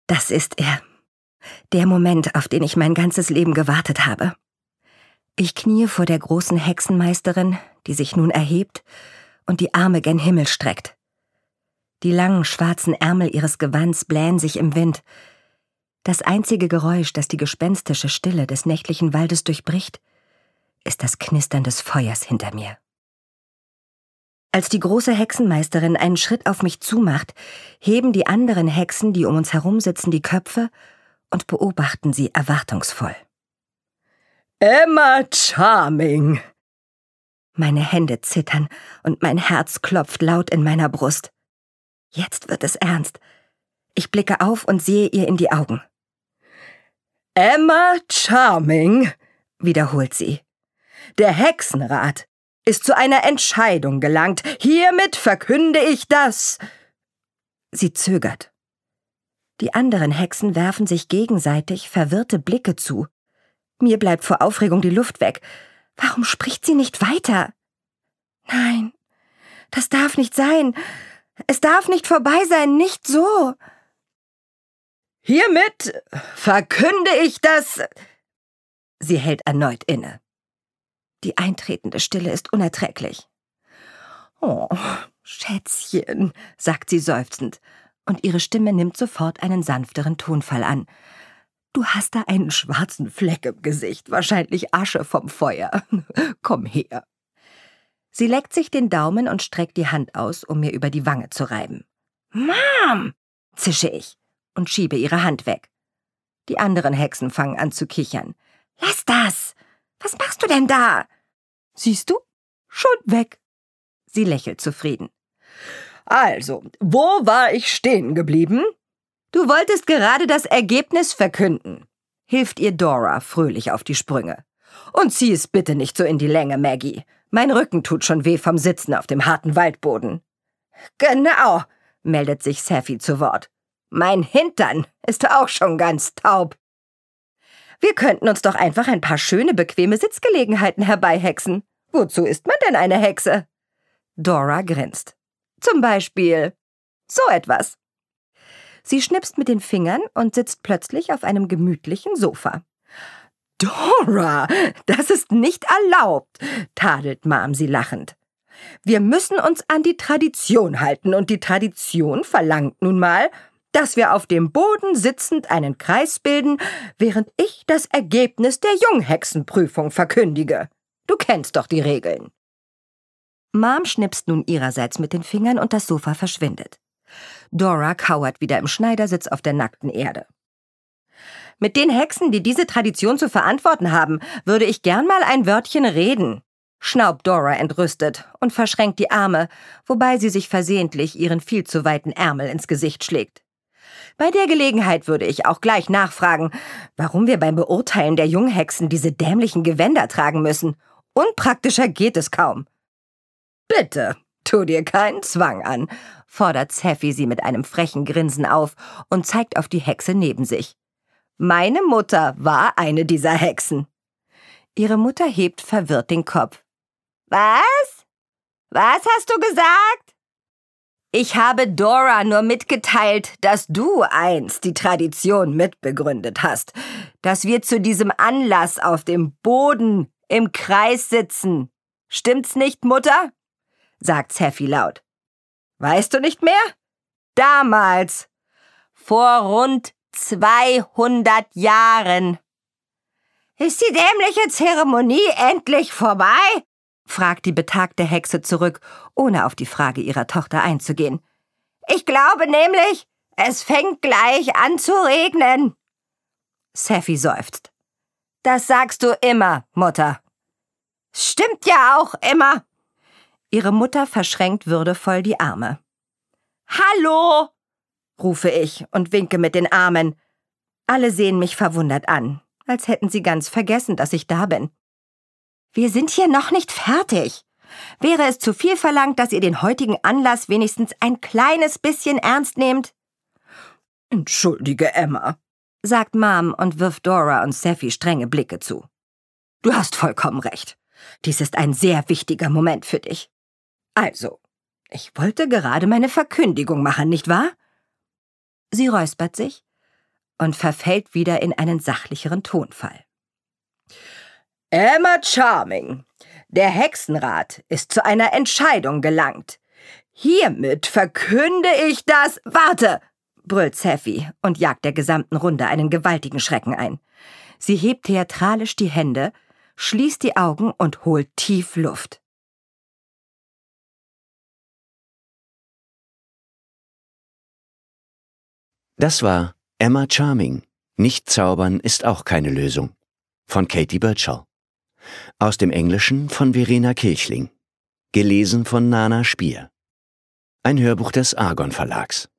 Das ist er. Der Moment, auf den ich mein ganzes Leben gewartet habe. Ich kniee vor der großen Hexenmeisterin, die sich nun erhebt und die Arme gen Himmel streckt. Die langen schwarzen Ärmel ihres Gewands blähen sich im Wind. Das einzige Geräusch, das die gespenstische Stille des nächtlichen Waldes durchbricht, ist das Knistern des Feuers hinter mir. Als die große Hexenmeisterin einen Schritt auf mich zumacht, heben die anderen Hexen, die um uns herum sitzen, die Köpfe und beobachten sie erwartungsvoll. »Emma Charming!« Meine Hände zittern und mein Herz klopft laut in meiner Brust. Jetzt wird es ernst. Ich blicke auf und sehe ihr in die Augen. »Emma Charming«, wiederholt sie. »Der Hexenrat ist zu einer Entscheidung gelangt. Hiermit verkünde ich das.« Sie zögert. Die anderen Hexen werfen sich gegenseitig verwirrte Blicke zu. Mir bleibt vor Aufregung die Luft weg. Warum spricht sie nicht weiter? Nein, das darf nicht sein. Es darf nicht vorbei sein, nicht so. »Hiermit verkünde ich das...« Sie hält erneut inne. Die eintretende Stille ist unerträglich. »Oh, Schätzchen«, sagt sie seufzend, und ihre Stimme nimmt sofort einen sanfteren Tonfall an. »Du hast da einen schwarzen Fleck im Gesicht, wahrscheinlich Asche vom Feuer. Komm her.« Sie leckt sich den Daumen und streckt die Hand aus, um mir über die Wange zu reiben. »Mom«, zische ich und schiebe ihre Hand weg. Die anderen Hexen fangen an zu kichern. »Lass das! Was machst du denn da?« »Siehst du? Schon weg.« Sie lächelt zufrieden. »Also, wo war ich stehen geblieben?« »Du wolltest gerade das Ergebnis verkünden«, hilft ihr Dora fröhlich auf die Sprünge. »Und zieh es bitte nicht so in die Länge, Maggie. Mein Rücken tut schon weh vom Sitzen auf dem harten Waldboden.« »Genau«, meldet sich Safi zu Wort. »Mein Hintern ist auch schon ganz taub.« »Wir könnten uns doch einfach ein paar schöne, bequeme Sitzgelegenheiten herbeihexen. Wozu ist man denn eine Hexe?« Dora grinst. »Zum Beispiel so etwas.« Sie schnipst mit den Fingern und sitzt plötzlich auf einem gemütlichen Sofa. »Dora, das ist nicht erlaubt«, tadelt Mom sie lachend. »Wir müssen uns an die Tradition halten, und die Tradition verlangt nun mal, dass wir auf dem Boden sitzend einen Kreis bilden, während ich das Ergebnis der Junghexenprüfung verkündige. Du kennst doch die Regeln.« Mom schnipst nun ihrerseits mit den Fingern und das Sofa verschwindet. Dora kauert wieder im Schneidersitz auf der nackten Erde. »Mit den Hexen, die diese Tradition zu verantworten haben, würde ich gern mal ein Wörtchen reden«, schnaubt Dora entrüstet und verschränkt die Arme, wobei sie sich versehentlich ihren viel zu weiten Ärmel ins Gesicht schlägt. Bei der Gelegenheit würde ich auch gleich nachfragen, warum wir beim Beurteilen der Junghexen diese dämlichen Gewänder tragen müssen. Unpraktischer geht es kaum. »Bitte, tu dir keinen Zwang an«, fordert Safi sie mit einem frechen Grinsen auf und zeigt auf die Hexe neben sich. »Meine Mutter war eine dieser Hexen.« Ihre Mutter hebt verwirrt den Kopf. »Was? Was hast du gesagt?« »Ich habe Dora nur mitgeteilt, dass du einst die Tradition mitbegründet hast, dass wir zu diesem Anlass auf dem Boden im Kreis sitzen. Stimmt's nicht, Mutter?« sagt Safi laut. »Weißt du nicht mehr? Damals, vor rund 200 Jahren.« »Ist die dämliche Zeremonie endlich vorbei?« fragt die betagte Hexe zurück, ohne auf die Frage ihrer Tochter einzugehen. »Ich glaube nämlich, es fängt gleich an zu regnen.« Safi seufzt. »Das sagst du immer, Mutter.« »Stimmt ja auch immer.« Ihre Mutter verschränkt würdevoll die Arme. »Hallo«, rufe ich und winke mit den Armen. Alle sehen mich verwundert an, als hätten sie ganz vergessen, dass ich da bin. »Wir sind hier noch nicht fertig. Wäre es zu viel verlangt, dass ihr den heutigen Anlass wenigstens ein kleines bisschen ernst nehmt?« »Entschuldige, Emma«, sagt Mom und wirft Dora und Safi strenge Blicke zu. »Du hast vollkommen recht. Dies ist ein sehr wichtiger Moment für dich. Also, ich wollte gerade meine Verkündigung machen, nicht wahr?« Sie räuspert sich, und verfällt wieder in einen sachlicheren Tonfall. Emma Charming, der Hexenrat ist zu einer Entscheidung gelangt. Hiermit verkünde ich das... Warte! Brüllt Saphie und jagt der gesamten Runde einen gewaltigen Schrecken ein. Sie hebt theatralisch die Hände, schließt die Augen und holt tief Luft. Das war Emma Charming. Nicht zaubern ist auch keine Lösung. Von Katie Birchall. Aus dem Englischen von Verena Kilchling. Gelesen von Nana Spier. Ein Hörbuch des Argon Verlags.